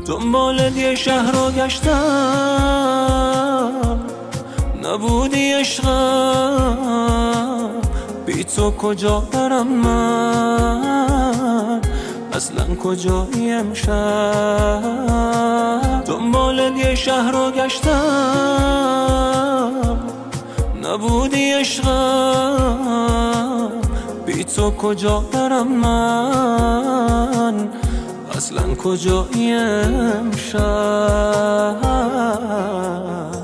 دنبال یه شهر رو گشتم، نبودی عشقم، بی تو کجا برم من، اصلا کجایی امشب. دنبال یه شهر رو گشتم، نبودی عشقم، بی تو کجا برم من، اصلا کجایی امشب.